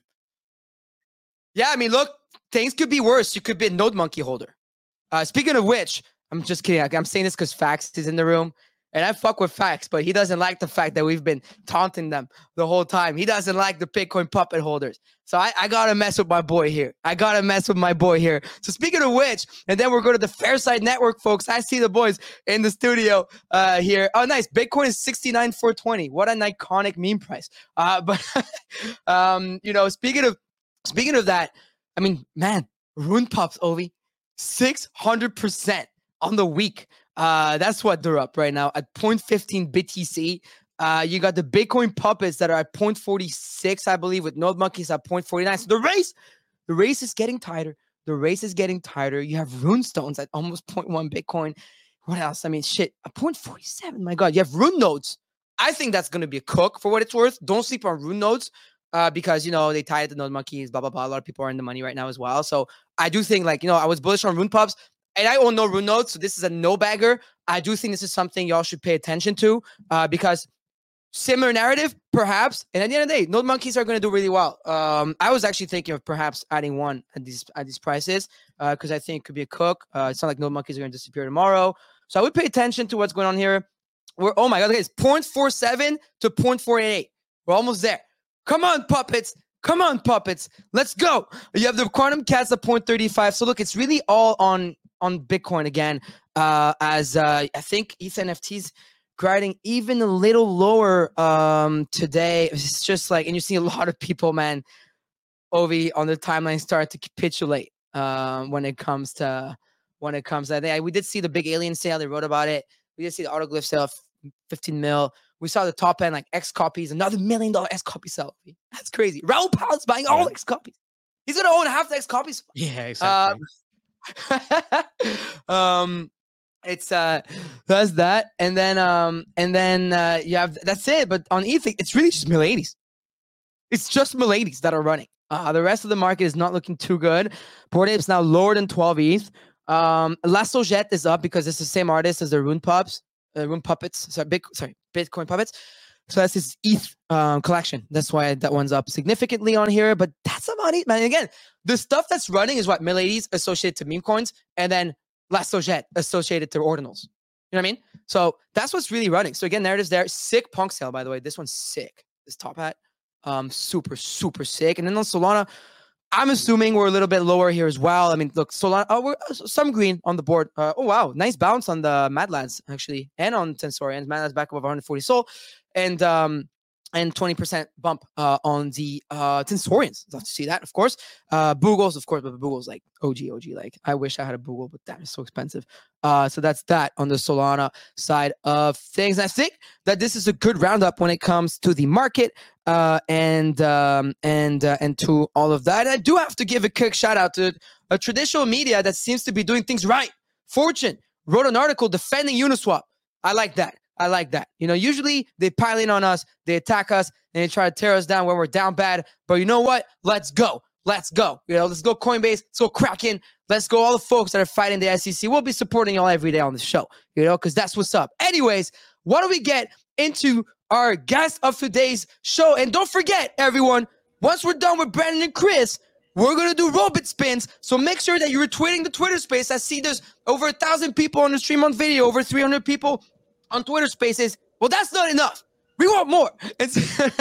Yeah. I mean, look, things could be worse. You could be a Node Monkey holder. Uh, speaking of which, I'm just kidding. I'm saying this because Fax is in the room. And I fuck with Fax, but he doesn't like the fact that we've been taunting them the whole time. He doesn't like the Bitcoin puppet holders. So I, I got to mess with my boy here. I got to mess with my boy here. So speaking of which, and then we're going to the Fairside Network, folks. I see the boys in the studio uh, here. Oh, nice. Bitcoin is sixty-nine four twenty. What an iconic meme price. Uh, but, um, you know, speaking of speaking of that, I mean, man, Rune Pups, Ovi, six hundred percent. On the week. Uh, that's what they're up right now at zero point one five B T C. Uh, you got the Bitcoin puppets that are at zero point four six, I believe, with Node Monkeys at zero point four nine. So the race, the race is getting tighter. The race is getting tighter. You have Runestones at almost zero point one Bitcoin. What else? I mean, shit, a zero point four seven. My God, you have Rune Nodes. I think that's going to be a cook for what it's worth. Don't sleep on Rune Nodes uh, because, you know, they tie it to Node Monkeys, blah, blah, blah. A lot of people are in the money right now as well. So I do think, like, you know, I was bullish on Rune Pups. And I own no Rune Nodes, so this is a no-bagger. I do think this is something y'all should pay attention to uh, because Similar narrative, perhaps. And at the end of the day, Node Monkeys are going to do really well. Um, I was actually thinking of perhaps adding one at these at these prices because uh, I think it could be a cook. Uh, it's not like Node Monkeys are going to disappear tomorrow. So I would pay attention to what's going on here. We're, oh my God, look at this, zero point four seven to zero point four eight eight. We're almost there. Come on, puppets. Come on, puppets. Let's go. You have the Quantum Cats at zero point three five. So look, it's really all on, on Bitcoin again, uh, as uh, I think E T H N F Ts grinding even a little lower um, today. It's just like, and you see a lot of people, man, Ovi on the timeline start to capitulate uh, when it comes to, when it comes to, I think we did see the big alien sale. They wrote about it. We did see the autoglyph sale of fifteen mil. We saw the top end, like X copies, another million dollar X copy sell. That's crazy. Raul Powell's buying all X copies. He's going to own half the X copies. Yeah, exactly. Um, um, it's uh, that's that, and then um, and then uh, you have that's it. But on E T H, it's really just Miladies. It's just Miladies that are running. Uh, the rest of the market is not looking too good. Bored Ape's now lower than twelve E T H. Um, La Sojette is up because it's the same artist as the Rune Pups, uh, Rune Puppets. Sorry, big, sorry, Bitcoin Puppets. So that's his E T H um, collection. That's why that one's up significantly on here. But that's about it, man. Again, the stuff that's running is what Miladies associated to meme coins, and then La Sojette associated to ordinals. You know what I mean? So that's what's really running. So again, narratives there. Sick punk sale, by the way. This one's sick. This top hat, um, super, super sick. And then on Solana, I'm assuming we're a little bit lower here as well. I mean, look, Solana, oh, we're uh, some green on the board. Uh, oh, wow. Nice bounce on the Mad Lads, actually, and on Tensorians. Mad Lads back above one hundred forty Sol. And um, and twenty percent bump uh, on the uh, Tensorians. Love to see that, of course. Uh, Boogles, of course, but Boogles like O G, O G. Like, I wish I had a Boogle, but that is so expensive. Uh, so that's that on the Solana side of things. And I think that this is a good roundup when it comes to the market uh, and um, and uh, and to all of that. And I do have to give a quick shout out to a traditional media that seems to be doing things right. Fortune wrote an article defending Uniswap. I like that. I like that. You know, usually they pile in on us, they attack us, and they try to tear us down when we're down bad. But you know what? Let's go. Let's go. You know, let's go Coinbase. Let's go Kraken. Let's go all the folks that are fighting the S E C. We'll be supporting y'all every day on the show, you know, because that's what's up. Anyways, why don't we get into our guest of today's show? And don't forget, everyone, once we're done with Brandon and Chris, we're going to do Robot Spins. So make sure that you're retweeting the Twitter space. I see there's over a thousand people on the stream on video, over three hundred people on Twitter Spaces. Well, that's not enough. We want more. It's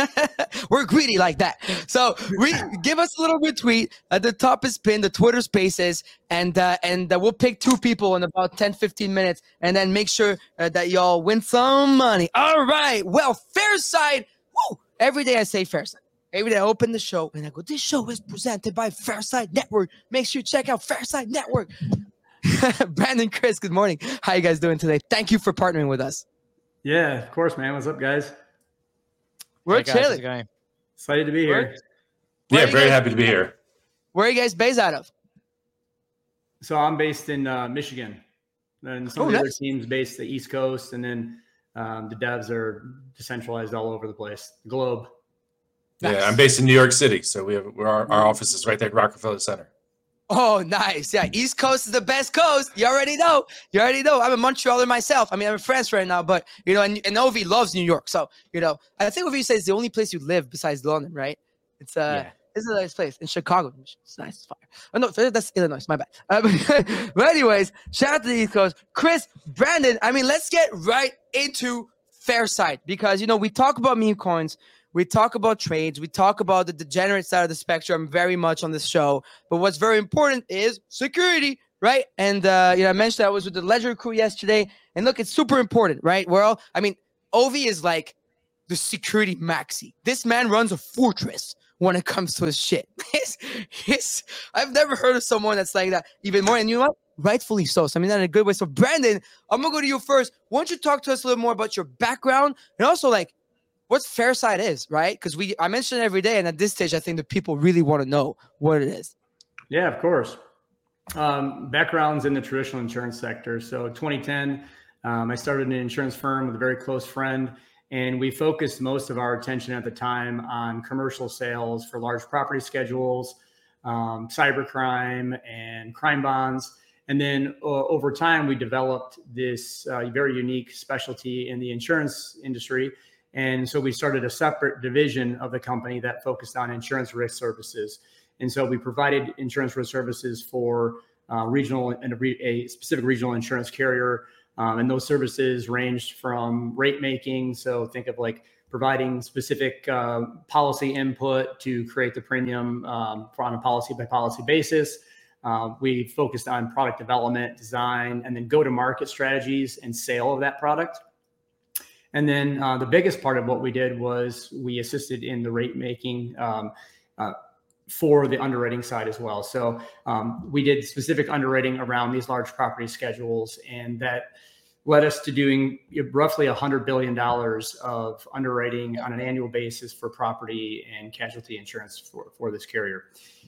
we're greedy like that. So we give us a little retweet. At the top is pinned the Twitter Spaces, and uh, and uh, we'll pick two people in about ten, fifteen minutes, and then make sure uh, that y'all win some money. All right. Well, Fairside. Woo! Every day I say Fairside. Every day I open the show and I go, this show is presented by Fairside Network. Make sure you check out Fairside Network. Brandon, Chris, good morning. How you guys doing today? Thank you for partnering with us. Yeah, of course, man. What's up, guys? We're hey guys, chilling. Excited to be here. Yeah, very guys, happy to be here. Where are you guys based out of? So I'm based in uh, Michigan, and some oh, of the nice. other teams based the East Coast, and then um, the devs are decentralized all over the place, the globe. Nice. Nice. Yeah, I'm based in New York City, so we have we're, our, our office is right there at Rockefeller Center. Oh, nice. Yeah, East Coast is the best coast. You already know. You already know. I'm a Montrealer myself. I mean, I'm in France right now, but, you know, and, and Ovi loves New York. So, you know, I think Ovi says it's the only place you live besides London, right? It's uh, Yeah. It's a nice place. In Chicago. It's nice. It's fire. Oh, no, that's Illinois. My bad. Uh, but, but anyways, shout out to the East Coast. Chris, Brandon, I mean, let's get right into Fairside because, you know, we talk about meme coins. We talk about trades. We talk about the degenerate side of the spectrum very much on this show. But what's very important is security, right? And, uh, you know, I mentioned I was with the Ledger crew yesterday. And look, it's super important, right? We're all, I mean, Ovi is like the security maxi. This man runs a fortress when it comes to his shit. his, his, I've never heard of someone that's like that even more. And you know what? Rightfully so. So I mean that in a good way. So Brandon, I'm going to go to you first. Why don't you talk to us a little more about your background and also like, what Fairside is, right? Because we I mention it every day, and at this stage, I think the people really want to know what it is. Yeah, of course. Um, backgrounds in the traditional insurance sector. So twenty ten, um, I started an insurance firm with a very close friend, and we focused most of our attention at the time on commercial sales for large property schedules, um, cybercrime, and crime bonds. And then uh, over time, we developed this uh, very unique specialty in the insurance industry. And so we started a separate division of the company that focused on insurance risk services. And so we provided insurance risk services for uh, regional and a, re- a specific regional insurance carrier. Um, and those services ranged from rate making. So think of like providing specific uh, policy input to create the premium um, on a policy by policy basis. Uh, we focused on product development, design, and then go-to-market strategies and sale of that product. And then uh, the biggest part of what we did was we assisted in the rate making um, uh, for the underwriting side as well. So um, we did specific underwriting around these large property schedules, and that led us to doing roughly one hundred billion dollars of underwriting on an annual basis for property and casualty insurance for, for this carrier.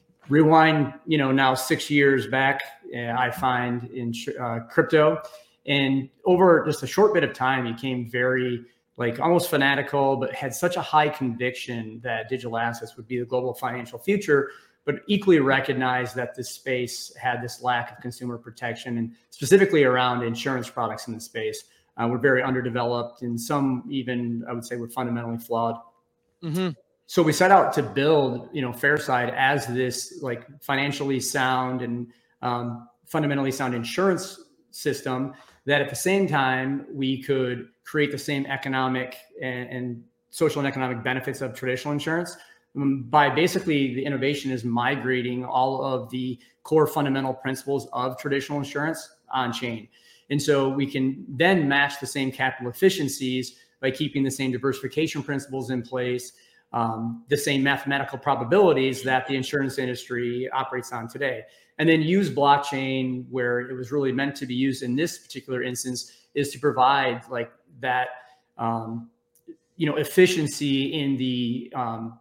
Rewind, you know, now six years back, uh, I find in uh, crypto. And over just a short bit of time, he became very like almost fanatical, but had such a high conviction that digital assets would be the global financial future, but equally recognized that this space had this lack of consumer protection, and specifically around insurance products in the space uh, were very underdeveloped, and some even, I would say, were fundamentally flawed. Mm-hmm. So we set out to build, you know, Fairside as this like financially sound and um, fundamentally sound insurance system that at the same time we could create the same economic and, and social and economic benefits of traditional insurance um, by basically the innovation is migrating all of the core fundamental principles of traditional insurance on chain. And so we can then match the same capital efficiencies by keeping the same diversification principles in place, um, the same mathematical probabilities that the insurance industry operates on today. And then use blockchain where it was really meant to be used in this particular instance is to provide like that, um, you know, efficiency in the, um,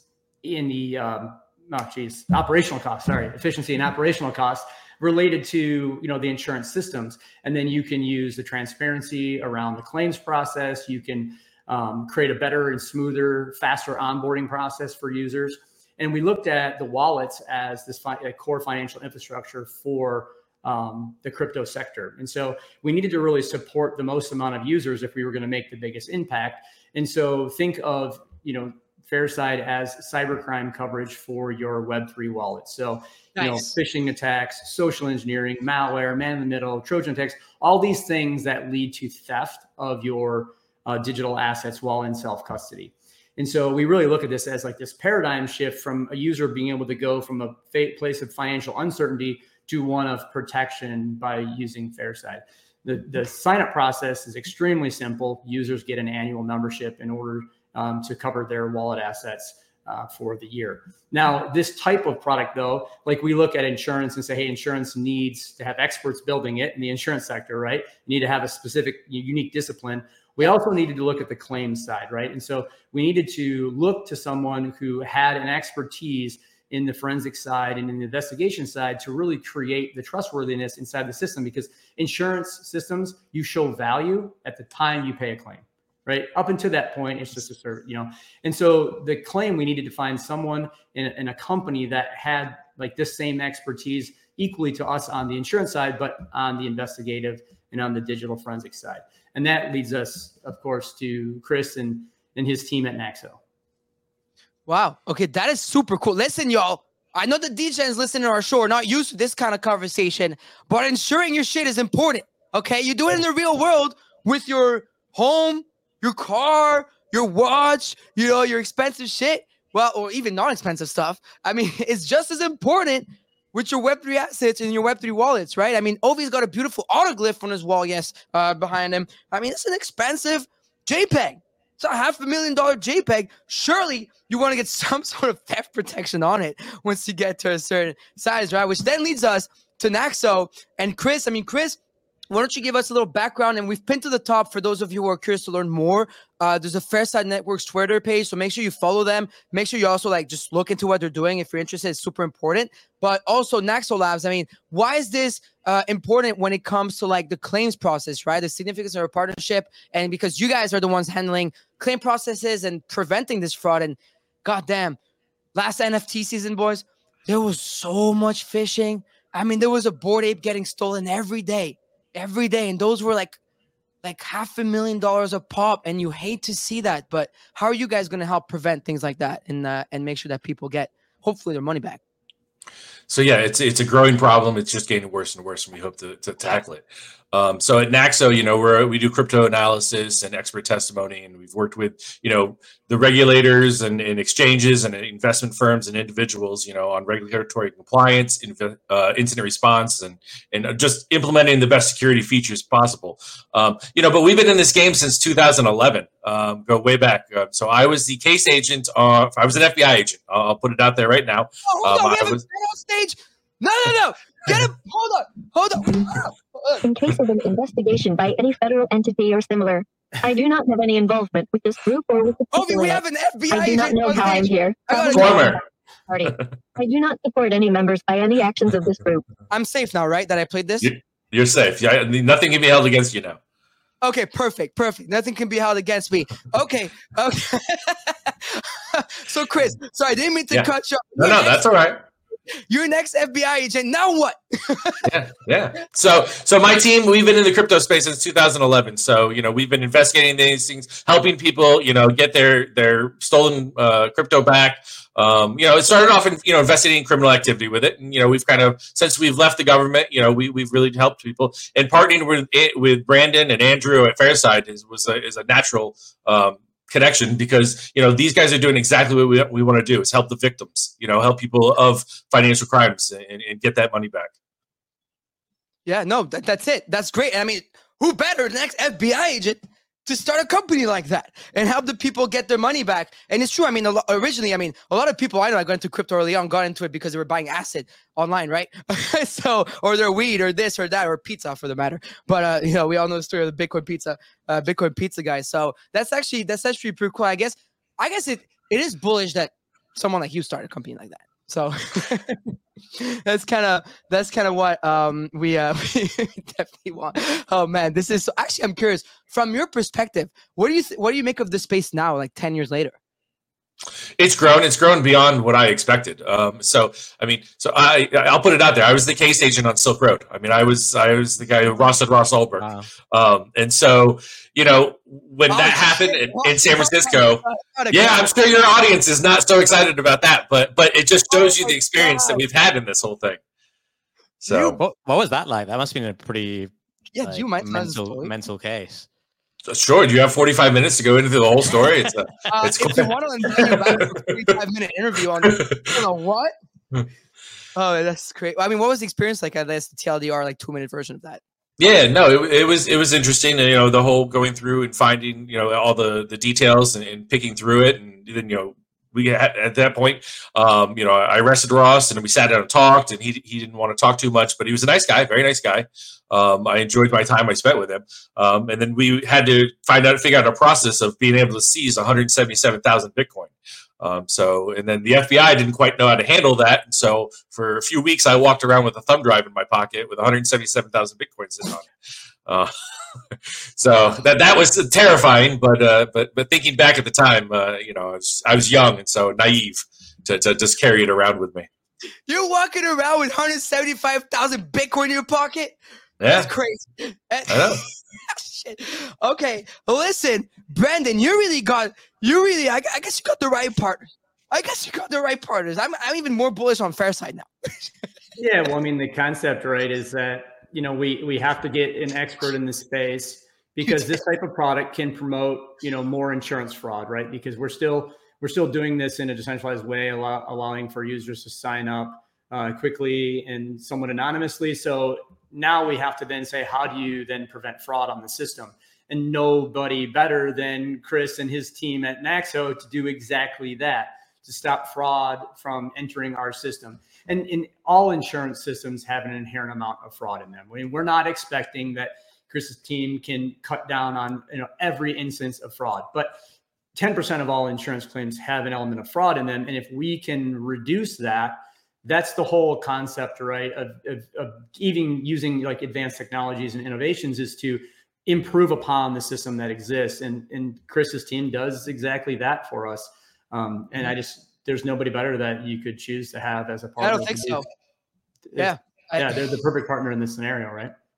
in the, um, oh geez, operational costs, sorry, efficiency and operational costs related to, you know, the insurance systems. And then you can use the transparency around the claims process. You can um, create a better and smoother, faster onboarding process for users. And we looked at the wallets as this fi- a core financial infrastructure for um, the crypto sector. And so we needed to really support the most amount of users if we were going to make the biggest impact. And so think of, you know, Fairside as cybercrime coverage for your Web three wallet. So, nice. You know, phishing attacks, social engineering, malware, man in the middle, Trojan attacks, all these things that lead to theft of your uh, digital assets while in self-custody. And so we really look at this as like this paradigm shift from a user being able to go from a place of financial uncertainty to one of protection by using Fairside. The, the sign-up process is extremely simple. Users get an annual membership in order um, to cover their wallet assets uh, for the year. Now, this type of product, though, like we look at insurance and say, hey, insurance needs to have experts building it in the insurance sector, right? You need to have a specific, unique discipline. We also needed to look at the claims side, right? And so we needed to look to someone who had an expertise in the forensic side and in the investigation side to really create the trustworthiness inside the system, because insurance systems, you show value at the time you pay a claim, right? Up until that point, it's just a service, you know? And so the claim, we needed to find someone in, in a company that had like this same expertise equally to us on the insurance side, but on the investigative and on the digital forensic side. And that leads us, of course, to Chris and, and his team at Naxo. Wow. Okay, that is super cool. Listen, y'all, I know the D Js listening to our show are not used to this kind of conversation, but ensuring your shit is important, okay? You do it in the real world with your home, your car, your watch, you know, your expensive shit, well, or even non-expensive stuff. I mean, it's just as important with your Web three assets and your Web three wallets, right? I mean, Ovi's got a beautiful autoglyph on his wall, yes, uh, behind him. I mean, it's an expensive JPEG. It's a half a million dollar JPEG. Surely you want to get some sort of theft protection on it once you get to a certain size, right? Which then leads us to Naxo. And Chris, I mean, Chris, why don't you give us a little background? And we've pinned to the top for those of you who are curious to learn more. Uh, there's a Fairside Network's Twitter page, so make sure you follow them. Make sure you also like just look into what they're doing if you're interested. It's super important. But also Naxo Labs. I mean, why is this uh, important when it comes to like the claims process, right? The significance of a partnership, and because you guys are the ones handling claim processes and preventing this fraud. And goddamn, last N F T season, boys, there was so much phishing. I mean, there was a Bored Ape getting stolen every day. Every day. And those were like like half a million dollars a pop, and you hate to see that. But how are you guys going to help prevent things like that and uh, and make sure that people get hopefully their money back? So yeah, it's it's a growing problem. It's just getting worse and worse, and we hope to, to tackle it. Um, so at Naxo, you know, we're, we do crypto analysis and expert testimony, and we've worked with, you know, the regulators and, and exchanges and investment firms and individuals, you know, on regulatory compliance, inv- uh, incident response, and and just implementing the best security features possible. Um, you know, but we've been in this game since two thousand eleven, um, go way back. Uh, so I was the case agent. Uh, I was an F B I agent. I'll, I'll put it out there right now. Oh, hold um, on, we I have was, a on stage. No, no, no. Get him. Hold on. Hold on. Hold on. In case of an investigation by any federal entity or similar, I do not have any involvement with this group or with the Ovi, people we in have it. an F B I I do not agent know on how I'm stage. here. I gotta Probably Former. not party. I do not support any members by any actions of this group. I'm safe now, right? That I played this? you- you're safe. Yeah, nothing can be held against you now. Okay, perfect, perfect. Nothing can be held against me. Okay, okay. So, Chris, sorry, I didn't mean to Yeah. cut you off. No, You're no, next- that's all right. You're next F B I agent. Now what? Yeah, yeah. So, so my team, we've been in the crypto space since two thousand eleven. So, you know, we've been investigating these things, helping people, you know, get their their stolen uh, crypto back. Um, you know, it started off in, you know, investigating criminal activity with it, and you know, we've kind of since we've left the government, you know, we we've really helped people, and partnering with it, with Brandon and Andrew at Fairside is was a, is a natural um, connection, because you know these guys are doing exactly what we, we want to do, is help the victims, you know, help people of financial crimes and, and get that money back. Yeah, no, that, that's it. That's great. I mean, who better than next F B I agent to start a company like that and help the people get their money back? And it's true. I mean, a lo- originally, I mean, a lot of people I know I got into crypto early on, got into it because they were buying acid online, right? So, or their weed or this or that or pizza for the matter. But, uh, you know, we all know the story of the Bitcoin pizza, uh, Bitcoin pizza guy. So that's actually, that's actually pretty cool. I guess, I guess it, it is bullish that someone like you started a company like that. So that's kind of that's kind of what um, we, uh, we definitely want. Oh man, this is so, actually I'm curious from your perspective. What do you th- what do you make of this space now, like ten years later? It's grown. It's grown beyond what I expected. Um, so, I mean, so I, I'll put it out there. I was the case agent on Silk Road. I mean, I was, I was the guy who Ross and Ross Ulberg. Wow. Um, and so, you know, when Oh, that happened shit. in, in San Francisco, What a yeah, guy. I'm sure your audience is not so excited about that, but, but it just shows Oh you my the experience that God. we've had in this whole thing. So, You- What what was that like? That must have been a pretty Yeah, like, do you mind telling us the mental story? mental case. sure. Do you have forty-five minutes to go into the whole story? It's a, Uh, it's if you want to invite you back for a forty-five minute interview on, I don't know what. Oh, that's great. I mean, what was the experience like? I guess the T L D R, like two minute version of that. Yeah, no, it, it was it was interesting. You know, the whole going through and finding, you know, all the the details and, and picking through it, and then you know we had, at that point, um, you know, I arrested Ross and we sat down and talked, and he he didn't want to talk too much, but he was a nice guy, very nice guy. Um, I enjoyed my time I spent with him, um, and then we had to find out, figure out a process of being able to seize one hundred seventy-seven thousand Bitcoin. Um, so, and then the F B I didn't quite know how to handle that. And so for a few weeks, I walked around with a thumb drive in my pocket with one hundred seventy-seven thousand Bitcoins in on it. Uh, so that, that was terrifying, but, uh, but, but thinking back at the time, uh, you know, I was, I was young and so naive to, to just carry it around with me. You're walking around with one hundred seventy-five thousand Bitcoin in your pocket? Yeah, That's crazy. I know. Shit. Okay, listen, Brandon, you really got, you really, I, I guess you got the right partners. I guess you got the right partners. I'm, I'm even more bullish on Fairside now. Yeah, well, I mean, the concept, right, is that, you know, we we have to get an expert in this space, because this type of product can promote, you know, more insurance fraud, right? Because we're still we're still doing this in a decentralized way, allow, allowing for users to sign up uh, quickly and somewhat anonymously. So now we have to then say, how do you then prevent fraud on the system? And nobody better than Chris and his team at Naxo to do exactly that, to stop fraud from entering our system. And in all insurance systems have an inherent amount of fraud in them. I mean, we're not expecting that Chris's team can cut down on, you know, every instance of fraud, but ten percent of all insurance claims have an element of fraud in them. And if we can reduce that, that's the whole concept, right, of, of, of even using like advanced technologies and innovations, is to improve upon the system that exists. And, and Chris's team does exactly that for us. Um, and I just, there's nobody better that you could choose to have as a partner. I don't think so. Yeah. Yeah, they're the perfect partner in this scenario, right?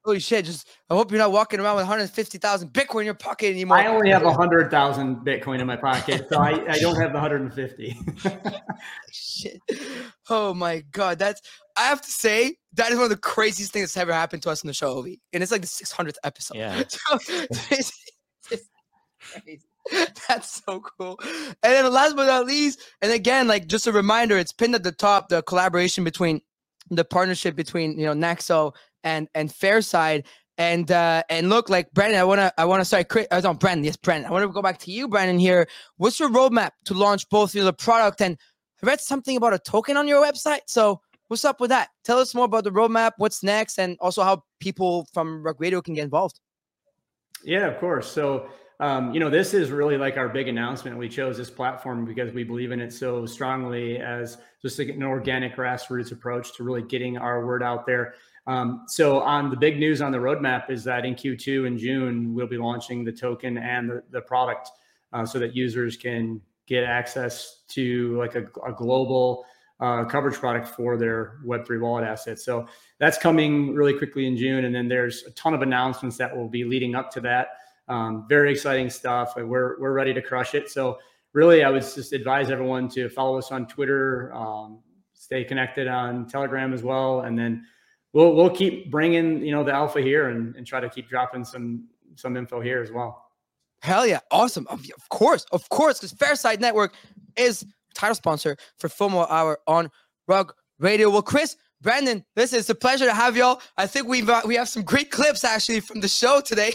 Holy shit! Just I hope you're not walking around with one hundred fifty thousand Bitcoin in your pocket anymore. I only have one hundred thousand Bitcoin in my pocket, so I, I don't have the one hundred fifty. Shit. Oh my god, that's I have to say that is one of the craziest things that's ever happened to us in the show, Ovi. And it's like the six hundredth episode. Yeah. So, it's, it's crazy. That's so cool. And then last but not least, and again, like just a reminder, it's pinned at the top, the collaboration between the partnership between you know Naxo and and Fairside. And uh and look, like Brandon, I wanna I wanna sorry, Chris, uh, no, Brandon, yes, Brandon. I want to go back to you, Brandon. Here, what's your roadmap to launch both you know, the product and I read something about a token on your website. So what's up with that? Tell us more about the roadmap, what's next, and also how people from Rug Radio can get involved. Yeah, of course. So um, you know, this is really like our big announcement. We chose this platform because we believe in it so strongly as just like an organic grassroots approach to really getting our word out there. Um, so on the big news on the roadmap is that in Q two in June, we'll be launching the token and the, the product uh, so that users can get access to like a, a global uh, coverage product for their Web three wallet assets. So that's coming really quickly in June. And then there's a ton of announcements that will be leading up to that. Um, very exciting stuff. We're, we're ready to crush it. So really, I would just advise everyone to follow us on Twitter, um, stay connected on Telegram as well. And then We'll we'll keep bringing you know the alpha here and, and try to keep dropping some some info here as well. Hell yeah, awesome! Of, of course, of course, because Fairside Network is title sponsor for FOMO Hour on Rug Radio. Well, Chris, Brandon, listen, it's a pleasure to have y'all. I think we've uh, we have some great clips actually from the show today.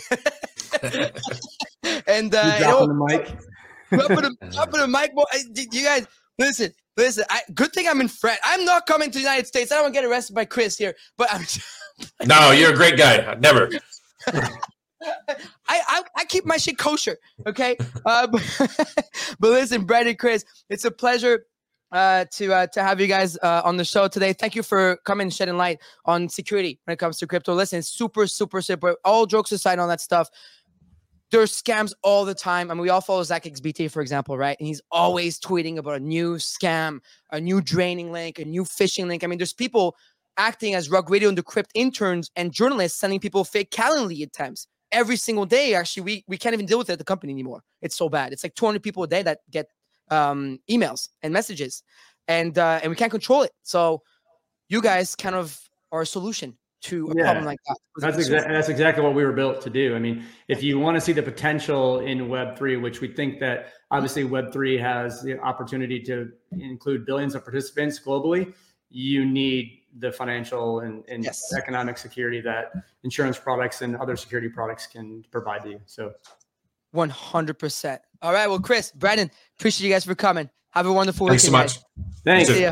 And uh, you dropping the mic. dropping the, dropping the mic. Boy, you guys, listen. Listen, I, good thing I'm in France. I'm not coming to the United States. I don't want to get arrested by Chris here. But I'm no, you're a great guy. Never. I, I I keep my shit kosher, okay? Uh, but, but listen, Brandon, Chris, it's a pleasure uh, to uh, to have you guys uh, on the show today. Thank you for coming and shedding light on security when it comes to crypto. Listen, super, super, super. All jokes aside on that stuff. There's scams all the time. I mean, we all follow Zach X B T, for example, right? And he's always tweeting about a new scam, a new draining link, a new phishing link. I mean, there's people acting as Rug Radio and Decrypt interns and journalists sending people fake Calendly attempts every single day. Actually, we, we can't even deal with it at the company anymore. It's so bad. It's like two hundred people a day that get um, emails and messages, and uh, and we can't control it. So you guys kind of are a solution to a yeah, problem like that. That's exactly that's exactly what we were built to do. I mean, if you want to see the potential in Web three, which we think that obviously Web three has the opportunity to include billions of participants globally, you need the financial and, and yes. economic security that insurance products and other security products can provide to you. So one hundred percent. All right. Well, Chris, Brandon, appreciate you guys for coming. Have a wonderful Thanks weekend. so much. Guys. Thanks. See ya.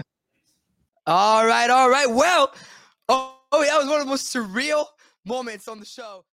All right. All right. Well, oh, oh, that was one of the most surreal moments on the show.